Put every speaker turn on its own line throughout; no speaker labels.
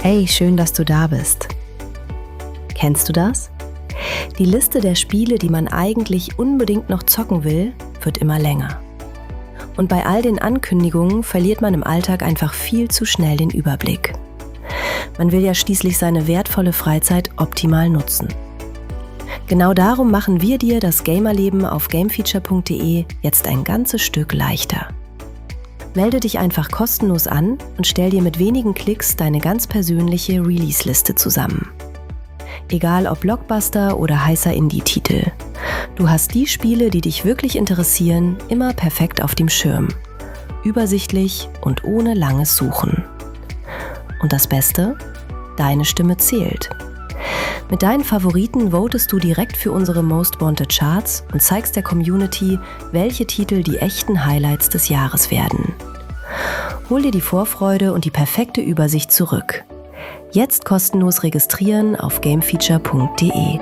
Hey, schön, dass du da bist. Kennst du das? Die Liste der Spiele, die man eigentlich unbedingt noch zocken will, wird immer länger. Und bei all den Ankündigungen verliert man im Alltag einfach viel zu schnell den Überblick. Man will ja schließlich seine wertvolle Freizeit optimal nutzen. Genau darum machen wir dir das Gamerleben auf gamefeature.de jetzt ein ganzes Stück leichter. Melde dich einfach kostenlos an und stell dir mit wenigen Klicks deine ganz persönliche Release-Liste zusammen. Egal ob Blockbuster oder heißer Indie-Titel. Du hast die Spiele, die dich wirklich interessieren, immer perfekt auf dem Schirm. Übersichtlich und ohne langes Suchen. Und das Beste? Deine Stimme zählt. Mit deinen Favoriten votest du direkt für unsere Most Wanted Charts und zeigst der Community, welche Titel die echten Highlights des Jahres werden. Hol dir die Vorfreude und die perfekte Übersicht zurück. Jetzt kostenlos registrieren auf gamefeature.de.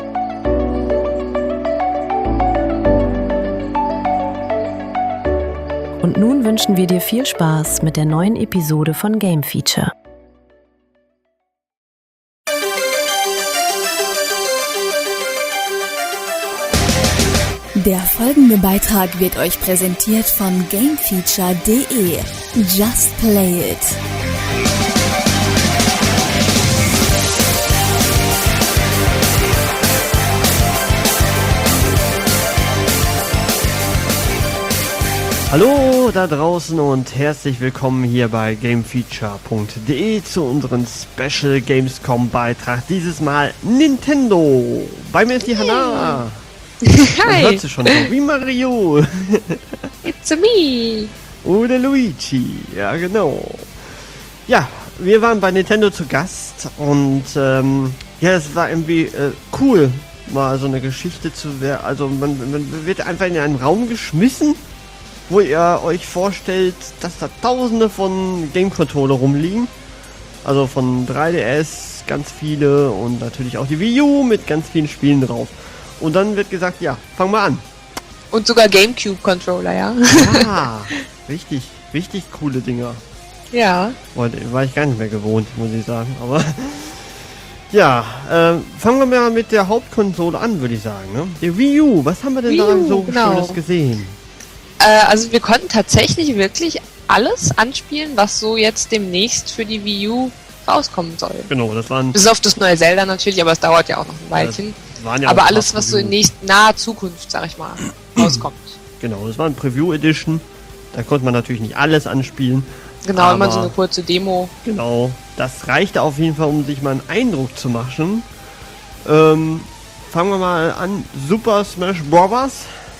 Und nun wünschen wir dir viel Spaß mit der neuen Episode von Game Feature.
Der folgende Beitrag wird euch präsentiert von gamefeature.de. Just play it!
Hallo da draußen und herzlich willkommen hier bei gamefeature.de zu unserem Special Gamescom Beitrag. Dieses Mal Nintendo. Bei mir ist die Hannah.
Hi.
Hört sie schon so wie Mario.
It's me.
Oder Luigi. Ja, genau. Ja, wir waren bei Nintendo zu Gast und ja, es war irgendwie cool, mal so eine Geschichte zu werden. Also man wird einfach in einen Raum geschmissen, wo ihr euch vorstellt, dass da tausende von Game-Controller rumliegen. Also von 3DS ganz viele und natürlich auch die Wii U mit ganz vielen Spielen drauf. Und dann wird gesagt, ja, fang mal an.
Und sogar Gamecube-Controller, ja?
Ja, richtig coole Dinger.
Ja.
War ich gar nicht mehr gewohnt, muss ich sagen. Aber ja, fangen wir mal mit der Hauptkonsole an, würde ich sagen. Ne? Die Wii U, was haben wir denn da so Schönes gesehen?
Also wir konnten tatsächlich wirklich alles anspielen, was so jetzt demnächst für die Wii U rauskommen soll.
Genau, das waren...
Bis auf das neue Zelda natürlich, aber es dauert ja auch noch ein Weilchen.
Ja,
aber alles, was so in naher Zukunft, sag ich mal, rauskommt.
Genau, das war ein Preview Edition. Da konnte man natürlich nicht alles anspielen.
Genau, immer so eine kurze Demo.
Genau, das reichte auf jeden Fall, um sich mal einen Eindruck zu machen. Fangen wir mal an. Super Smash Bros.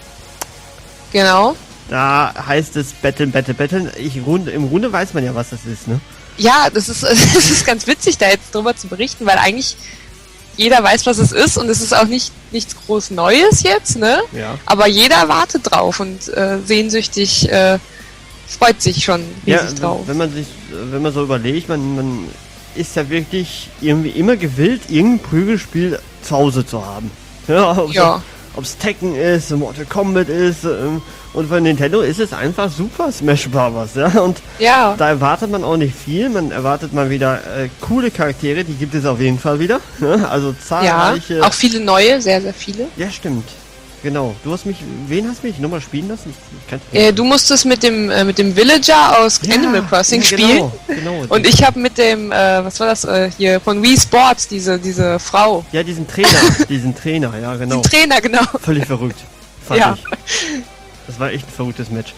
Genau.
Da heißt es Battle. Im Grunde weiß man ja, was das ist, ne?
Ja, das ist ganz witzig, da jetzt drüber zu berichten, weil eigentlich jeder weiß, was es ist und es ist auch nichts groß Neues jetzt, ne?
Ja.
Aber jeder wartet drauf und sehnsüchtig freut sich schon riesig drauf.
Wenn man so überlegt, man ist ja wirklich irgendwie immer gewillt, irgendein Prügelspiel zu Hause zu haben. Ja. Ob es Tekken ist, Mortal Kombat ist und für Nintendo ist es einfach Super Smash Bros. Ja? Und da erwartet man auch nicht viel. Man erwartet mal wieder coole Charaktere, die gibt es auf jeden Fall wieder. Ne? Also zahlreiche.
Ja, auch viele neue, sehr, sehr viele.
Ja, stimmt. Genau. Wen hast du mich nochmal spielen lassen?
Du musstest mit dem Villager aus Animal Crossing spielen.
Genau.
Und ich habe mit dem, was war das, hier von Wii Sports, diese Frau.
Ja, diesen Trainer, ja, genau.
Den Trainer, genau.
Völlig verrückt, fand ich. Das war echt ein verrücktes Match.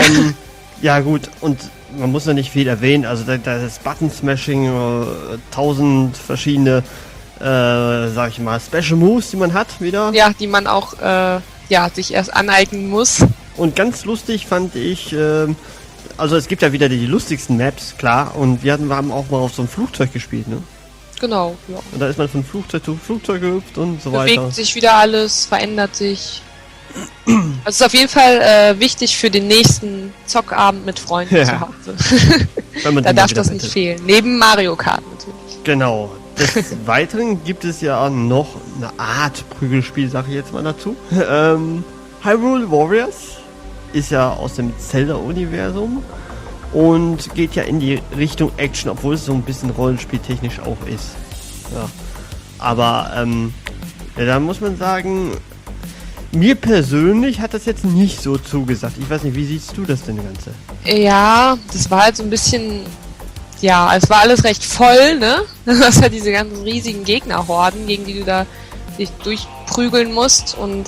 Ja gut, und man muss ja nicht viel erwähnen, also da ist Button-Smashing, 1000 verschiedene, sag ich mal, Special Moves, die man hat wieder.
Ja, die man auch, sich erst aneignen muss.
Und ganz lustig fand ich, also es gibt ja wieder die lustigsten Maps, klar, und wir haben auch mal auf so einem Flugzeug gespielt, ne?
Genau, ja.
Und da ist man von Flugzeug zu Flugzeug gehüpft und so weiter.
Bewegt sich wieder alles, verändert sich. Also es ist auf jeden Fall wichtig für den nächsten Zockabend mit Freunden zu Hause. Da darf das nicht fehlen. Neben Mario Kart natürlich.
Genau. Des Weiteren gibt es ja noch eine Art Prügelspiel, sag ich jetzt mal dazu. Hyrule Warriors ist ja aus dem Zelda-Universum und geht ja in die Richtung Action, obwohl es so ein bisschen rollenspieltechnisch auch ist. Ja. Aber da muss man sagen, mir persönlich hat das jetzt nicht so zugesagt. Ich weiß nicht, wie siehst du das denn Ganze?
Ja, das war halt so ein bisschen, ja, es war alles recht voll, ne? Du hast halt diese ganzen riesigen Gegnerhorden, gegen die du da dich durchprügeln musst und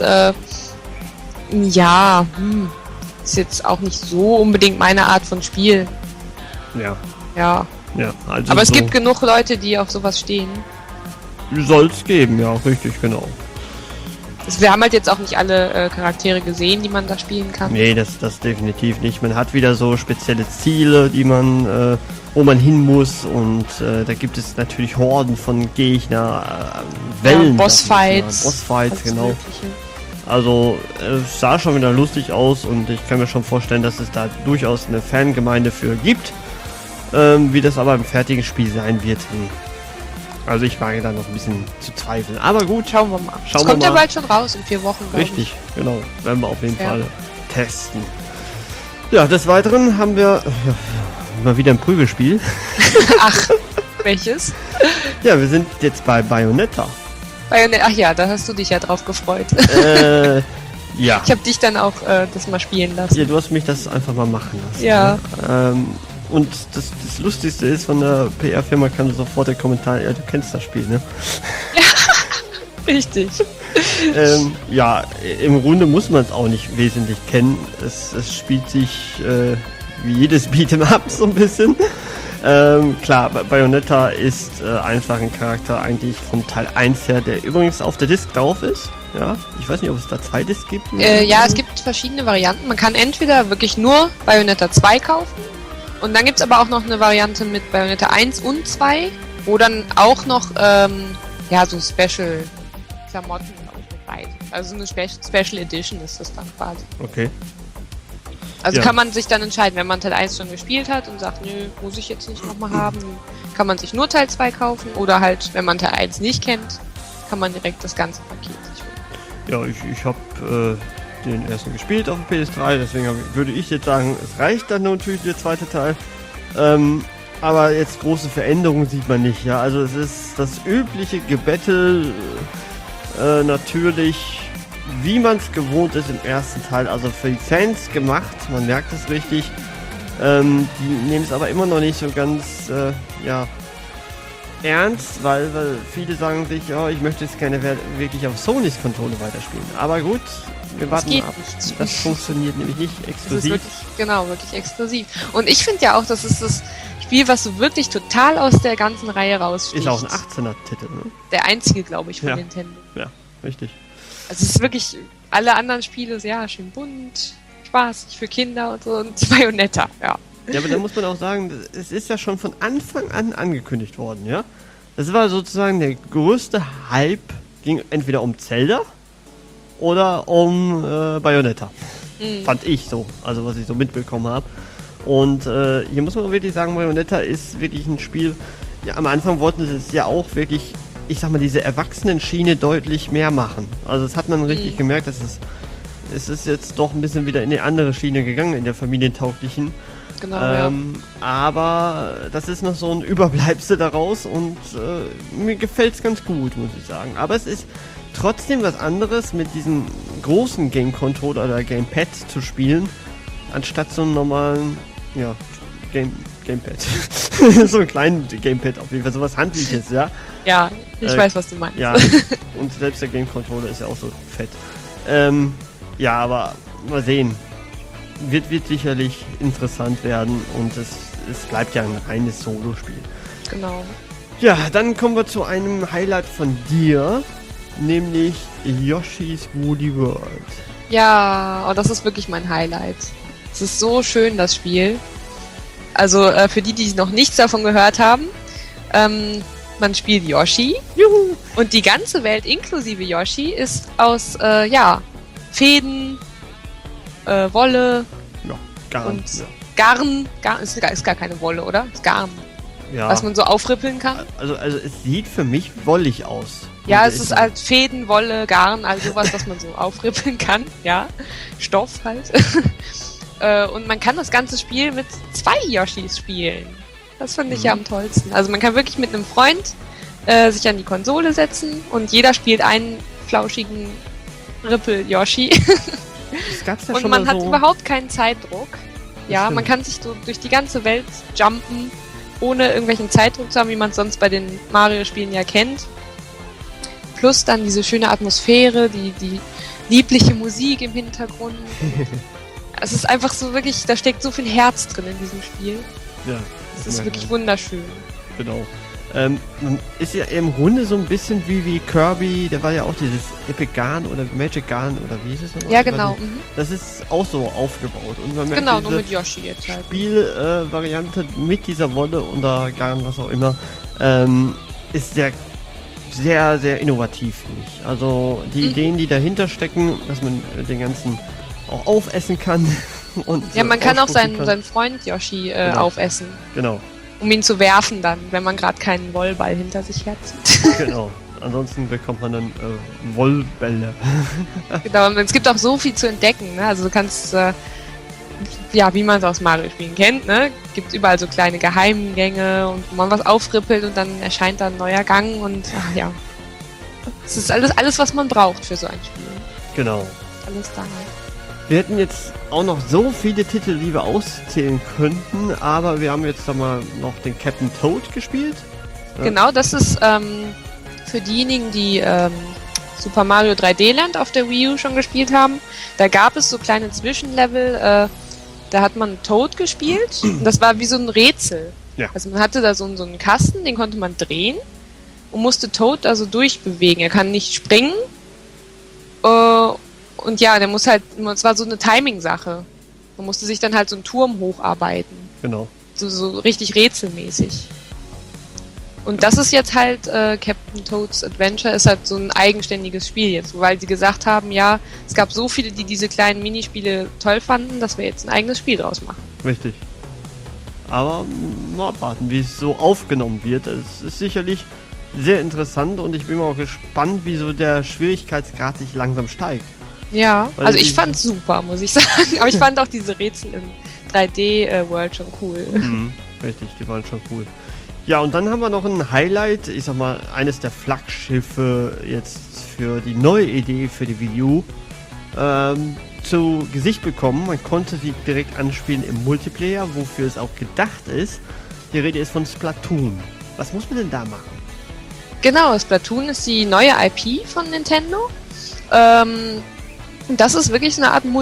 ist jetzt auch nicht so unbedingt meine Art von Spiel. Ja. Also aber es gibt genug Leute, die auf sowas stehen.
Soll es geben, ja, richtig, genau.
Also wir haben halt jetzt auch nicht alle Charaktere gesehen, die man da spielen kann.
Nee, das definitiv nicht. Man hat wieder so spezielle Ziele, die man, wo man hin muss und da gibt es natürlich Horden von Gegner, Wellen.
Ja, Bossfights.
Bossfights, genau. Mögliche. Also es sah schon wieder lustig aus und ich kann mir schon vorstellen, dass es da durchaus eine Fangemeinde für gibt. Wie das aber im fertigen Spiel sein wird. Also ich wage da noch ein bisschen zu zweifeln. Aber gut,
schauen wir mal. Es kommt ja bald schon raus, in 4 Wochen.
Richtig, genau. Werden wir auf jeden Fall testen. Ja, des Weiteren haben wir mal wieder ein Prügelspiel.
Ach, welches?
Ja, wir sind jetzt bei Bayonetta.
Ach ja, da hast du dich ja drauf gefreut.
Ja.
Ich habe dich dann auch das mal spielen lassen.
Ja, du hast mich das einfach mal machen lassen.
Ja.
Ne? Und das Lustigste ist, von der PR-Firma kam sofort der Kommentar, ja, du kennst das Spiel, ne?
Ja, richtig.
Ja, im Grunde muss man es auch nicht wesentlich kennen. Es spielt sich wie jedes Beat'em Up so ein bisschen. Klar, Bayonetta ist einfach ein Charakter eigentlich von Teil 1 her, der übrigens auf der Disc drauf ist. Ja, ich weiß nicht, ob es da 2 Discs gibt.
Ja, es gibt verschiedene Varianten. Man kann entweder wirklich nur Bayonetta 2 kaufen. Und dann gibt es aber auch noch eine Variante mit Bayonetta 1 und 2, wo dann auch noch, so Special-Klamotten, glaube ich, mit bei. Also eine Special Edition ist das dann quasi.
Okay.
Also kann man sich dann entscheiden, wenn man Teil 1 schon gespielt hat und sagt, nö, muss ich jetzt nicht nochmal haben, kann man sich nur Teil 2 kaufen. Oder halt, wenn man Teil 1 nicht kennt, kann man direkt das ganze Paket sich holen.
Ja, ich habe den ersten gespielt auf dem PS3, deswegen würde ich jetzt sagen, es reicht dann natürlich der zweite Teil. Aber jetzt große Veränderungen sieht man nicht, ja. Also es ist das übliche Gebettel, natürlich, wie man es gewohnt ist im ersten Teil, also für die Fans gemacht, man merkt es richtig. Die nehmen es aber immer noch nicht so ganz, ernst, weil viele sagen sich, ja, ich möchte jetzt gerne wirklich auf Sonys Konsole weiterspielen. Aber gut, wir warten ab. Das funktioniert nämlich nicht exklusiv.
Das ist wirklich exklusiv. Und ich finde ja auch, das ist das Spiel, was so wirklich total aus der ganzen Reihe raussticht.
Ist auch ein 18er-Titel, ne?
Der einzige, glaube ich, von Nintendo.
Ja, richtig.
Also es ist wirklich, alle anderen Spiele, ja, schön bunt, spaßig für Kinder und so, und Bayonetta, ja.
Ja, aber da muss man auch sagen, es ist ja schon von Anfang an angekündigt worden, ja? Das war sozusagen der größte Hype, ging entweder um Zelda oder um Bayonetta. Fand ich so, also was ich so mitbekommen habe. Und hier muss man wirklich sagen, Bayonetta ist wirklich ein Spiel, ja, am Anfang wollten sie es ja auch wirklich, ich sag mal, diese Erwachsenen-Schiene deutlich mehr machen. Also das hat man richtig gemerkt, dass es ist jetzt doch ein bisschen wieder in eine andere Schiene gegangen, in der familientauglichen.
Genau,
aber das ist noch so ein Überbleibsel daraus und mir gefällt es ganz gut, muss ich sagen. Aber es ist trotzdem was anderes, mit diesem großen Game-Controller oder Gamepad zu spielen, anstatt so einen normalen, Gamepad. So einen kleinen Gamepad auf jeden Fall, sowas Handliches, ja.
Ja, ich weiß, was du meinst.
Ja, und selbst der Game-Controller ist ja auch so fett. Aber mal sehen. Wird sicherlich interessant werden und es bleibt ja ein reines Solo-Spiel.
Genau.
Ja, dann kommen wir zu einem Highlight von dir, nämlich Yoshi's Woolly World.
Ja, das ist wirklich mein Highlight. Es ist so schön, das Spiel. Also für die noch nichts davon gehört haben, man spielt Yoshi.
Juhu.
Und die ganze Welt inklusive Yoshi ist aus Fäden, Wolle
Garn.
Und Garn ist gar keine Wolle, oder? Ist Garn.
Ja.
Was man so aufrippeln kann.
Also es sieht für mich wollig aus.
Ja, es ist halt Fäden, Wolle, Garn, also sowas, was man so aufrippeln kann. Ja, Stoff halt. Und man kann das ganze Spiel mit 2 Yoshis spielen. Das fand ich ja am tollsten. Also man kann wirklich mit einem Freund sich an die Konsole setzen und jeder spielt einen flauschigen Rippel-Yoshi.
Das gab's ja
und
schon
man
mal
hat
so.
überhaupt keinen Zeitdruck. Ja, man kann sich so durch die ganze Welt jumpen, ohne irgendwelchen Zeitdruck zu haben, wie man es sonst bei den Mario-Spielen ja kennt. Plus dann diese schöne Atmosphäre, die liebliche Musik im Hintergrund. Es ist einfach so wirklich, da steckt so viel Herz drin in diesem Spiel.
Ja.
Es ist wirklich wunderschön.
Genau. Ist ja im Grunde so ein bisschen wie Kirby, der war ja auch dieses Epic Garn oder Magic Garn oder wie hieß es nochmal?
Ja, genau.
Das ist auch so aufgebaut. Und man merkt
Genau, nur mit Yoshi jetzt halt.
Spielvariante mit dieser Wolle oder Garn, was auch immer, ist sehr, sehr, sehr innovativ, finde ich. Also die Ideen, die dahinter stecken, dass man den ganzen auch aufessen kann. Und
ja, man kann auch seinen Freund Yoshi aufessen.
Genau.
Um ihn zu werfen dann, wenn man gerade keinen Wollball hinter sich herzieht.
Genau. Ansonsten bekommt man dann Wollbälle.
Genau, und es gibt auch so viel zu entdecken. Ne? Also du kannst, wie man es aus Mario-Spielen kennt, ne? Gibt überall so kleine Geheimgänge und wo man was aufrippelt und dann erscheint da ein neuer Gang und es ist alles, was man braucht für so ein Spiel.
Genau.
Alles da halt.
Wir hätten jetzt auch noch so viele Titel, die wir auszählen könnten, aber wir haben jetzt mal noch den Captain Toad gespielt. Ja.
Genau, das ist für diejenigen, die Super Mario 3D Land auf der Wii U schon gespielt haben. Da gab es so kleine Zwischenlevel, da hat man Toad gespielt und das war wie so ein Rätsel.
Ja.
Also man hatte da so einen Kasten, den konnte man drehen und musste Toad also durchbewegen. Er kann nicht springen. Und ja, der muss halt, es war so eine Timing-Sache. Man musste sich dann halt so einen Turm hocharbeiten.
Genau.
So richtig rätselmäßig. Und das ist jetzt halt, Captain Toad's Adventure ist halt so ein eigenständiges Spiel jetzt, weil sie gesagt haben, ja, es gab so viele, die diese kleinen Minispiele toll fanden, dass wir jetzt ein eigenes Spiel draus machen.
Richtig. Aber mal abwarten, wie es so aufgenommen wird. Es ist sicherlich sehr interessant und ich bin mal auch gespannt, wie so der Schwierigkeitsgrad sich langsam steigt.
Ja, also ich fand's super, muss ich sagen. Aber ich fand auch diese Rätsel im 3D-World schon cool.
Richtig, die waren schon cool. Ja, und dann haben wir noch ein Highlight, ich sag mal, eines der Flaggschiffe jetzt für die neue Idee für die Wii U zu Gesicht bekommen. Man konnte sie direkt anspielen im Multiplayer, wofür es auch gedacht ist. Die Rede ist von Splatoon. Was muss man denn da machen?
Genau, Splatoon ist die neue IP von Nintendo. Das ist wirklich so eine Art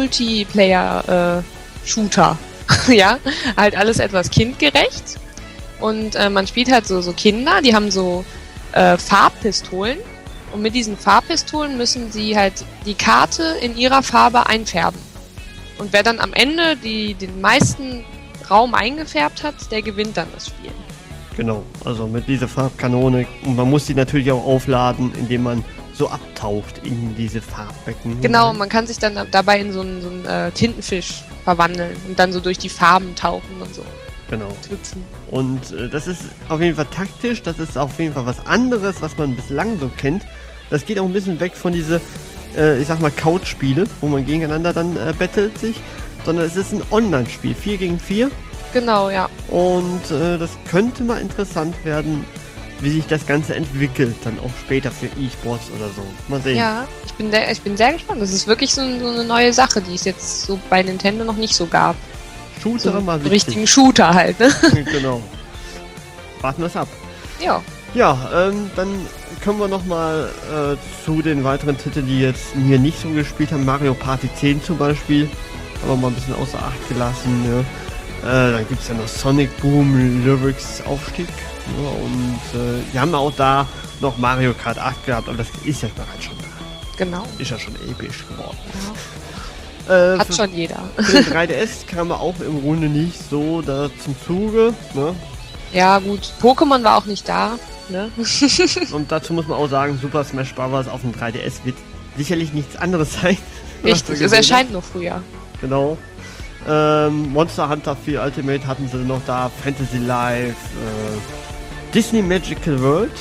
Multiplayer-Shooter. Ja, halt alles etwas kindgerecht. Und man spielt halt so Kinder, die haben so Farbpistolen. Und mit diesen Farbpistolen müssen sie halt die Karte in ihrer Farbe einfärben. Und wer dann am Ende den meisten Raum eingefärbt hat, der gewinnt dann das Spiel. Genau,
also mit dieser Farbkanone. Und man muss sie natürlich auch aufladen, indem man so abtaucht in diese Farbbecken.
Genau, man kann sich dann dabei in so einen Tintenfisch verwandeln und dann so durch die Farben tauchen und so.
Genau. Und das ist auf jeden Fall taktisch, das ist auf jeden Fall was anderes, was man bislang so kennt. Das geht auch ein bisschen weg von diese, ich sag mal, Couch-Spiele, wo man gegeneinander dann battelt sich, sondern es ist ein Online-Spiel, 4 gegen 4.
Genau, ja.
Und das könnte mal interessant werden, wie sich das Ganze entwickelt, dann auch später für E-Sports oder so. Mal sehen.
Ja, ich bin sehr gespannt. Das ist wirklich so eine neue Sache, die es jetzt so bei Nintendo noch nicht so gab.
Shooter
so
mal
richtig. Richtigen Shooter halt, ne?
Genau. Warten wir es ab.
Ja.
Ja, dann kommen wir nochmal zu den weiteren Titeln, die jetzt hier nicht so gespielt haben. Mario Party 10 zum Beispiel. Haben wir mal ein bisschen außer Acht gelassen. Ja. Dann gibt es ja noch Sonic Boom, Lyrics Aufstieg. Ja, und wir haben auch da noch Mario Kart 8 gehabt, aber das ist ja bereits schon da.
Genau.
Ist ja schon episch geworden.
Ja. Hat schon jeder.
Für den 3DS kam er auch im Grunde nicht so da zum Zuge. Ne?
Ja gut, Pokémon war auch nicht da. Ne?
Und dazu muss man auch sagen, Super Smash Bros. Auf dem 3DS wird sicherlich nichts anderes sein.
Richtig, es erscheint noch früher.
Genau. Monster Hunter 4 Ultimate hatten sie noch da, Fantasy Life, Disney Magical World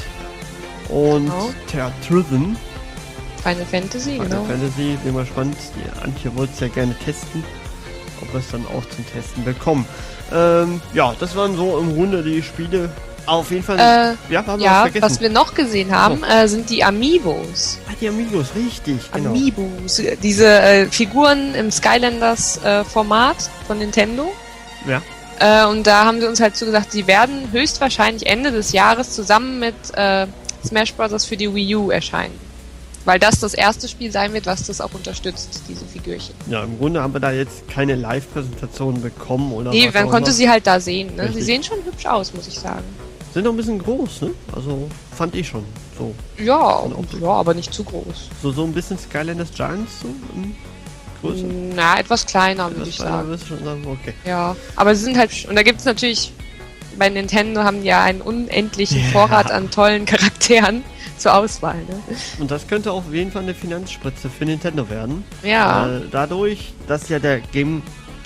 und Tearthrithon.
Final Fantasy, genau.
Final Fantasy, bin mal gespannt. Die Antje wollte es ja gerne testen. ob wir es dann auch zum Testen bekommen. Ja, das waren so im Grunde die Spiele. Auf jeden Fall.
Haben wir was vergessen. Was wir noch gesehen haben, sind die Amiibos.
Die Amiibos, richtig, genau.
Amiibos, diese Figuren im Skylanders Format von Nintendo.
Ja.
Und da haben sie uns halt zugesagt, sie werden höchstwahrscheinlich Ende des Jahres zusammen mit Smash Bros. Für die Wii U erscheinen. Weil das erste Spiel sein wird, was das auch unterstützt, diese Figürchen.
Ja, im Grunde haben wir da jetzt keine Live-Präsentation bekommen, oder?
Nee, man konnte sie halt da sehen, ne? Sie sehen schon hübsch aus, muss ich sagen.
Sind doch ein bisschen groß, ne? Also, fand ich schon. So.
Ja, aber nicht zu groß.
So ein bisschen Skylanders Giants, so in Größe?
Na, etwas kleiner, würde ich sagen.
Würdest du schon sagen, okay.
Ja, aber sie sind halt, und da gibt es natürlich, bei Nintendo haben die ja einen unendlichen Vorrat an tollen Charakteren zur Auswahl, ne?
Und das könnte auf jeden Fall eine Finanzspritze für Nintendo werden.
Ja.
Dadurch, dass ja der Gamepad,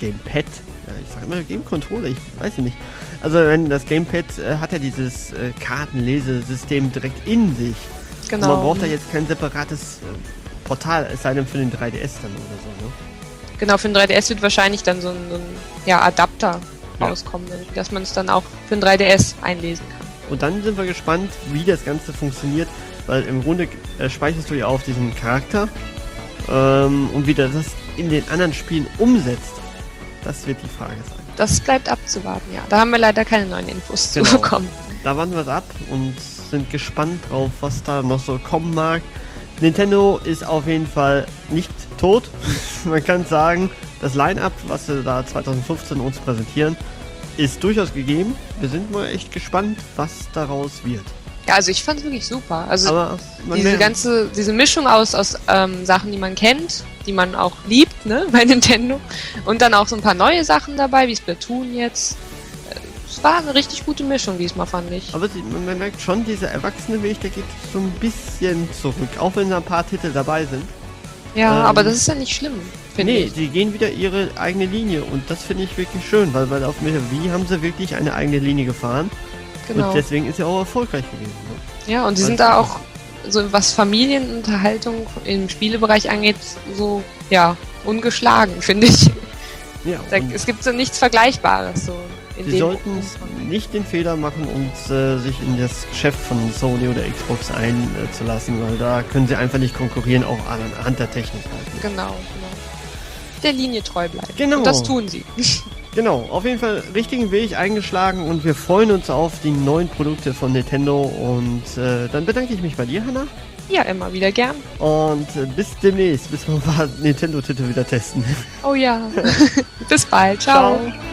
ich sag immer Game Controller, ich weiß nicht. Also wenn das Gamepad hat ja dieses Kartenlesesystem direkt in sich.
Genau.
Und man braucht da jetzt kein separates Portal, es sei denn für den 3DS dann oder so, ne?
Genau, für den 3DS wird wahrscheinlich dann so ein Adapter rauskommen, dass man es dann auch für den 3DS einlesen kann.
Und dann sind wir gespannt, wie das Ganze funktioniert, weil im Grunde speicherst du ja auf diesen Charakter und wie das in den anderen Spielen umsetzt, das wird die Frage sein.
Das bleibt abzuwarten, ja. Da haben wir leider keine neuen Infos zu bekommen.
Da warten wir es ab und sind gespannt drauf, was da noch so kommen mag. Nintendo ist auf jeden Fall nicht tot. Man kann sagen, das Line-Up, was sie da 2015 uns präsentieren, ist durchaus gegeben. Wir sind mal echt gespannt, was daraus wird.
Ja, also ich fand es wirklich super. Also diese Mischung aus Sachen, die man kennt, die man auch liebt, ne, bei Nintendo. Und dann auch so ein paar neue Sachen dabei, wie Splatoon jetzt. Es war eine richtig gute Mischung diesmal, fand ich.
Aber man merkt schon, dieser Erwachsene-Weg, der geht so ein bisschen zurück. Auch wenn da ein paar Titel dabei sind.
Ja, aber das ist ja nicht schlimm, finde ich.
Nee, die gehen wieder ihre eigene Linie. Und das finde ich wirklich schön, weil auf der Wii haben sie wirklich eine eigene Linie gefahren. Genau. Und deswegen ist er auch erfolgreich gewesen. Ne?
Ja, und sie sind da auch, so was Familienunterhaltung im Spielebereich angeht, so, ungeschlagen, finde ich.
Ja,
es gibt so nichts Vergleichbares. So
sie sollten nicht den Fehler machen und sich in das Geschäft von Sony oder Xbox einzulassen, weil da können sie einfach nicht konkurrieren, auch anhand der Technik.
Genau. Der Linie treu bleiben.
Genau.
Und das tun sie.
Genau, auf jeden Fall richtigen Weg eingeschlagen und wir freuen uns auf die neuen Produkte von Nintendo und dann bedanke ich mich bei dir, Hannah.
Ja, immer wieder gern.
Und bis demnächst, bis wir ein paar Nintendo-Titel wieder testen.
Oh ja. Bis bald. Ciao.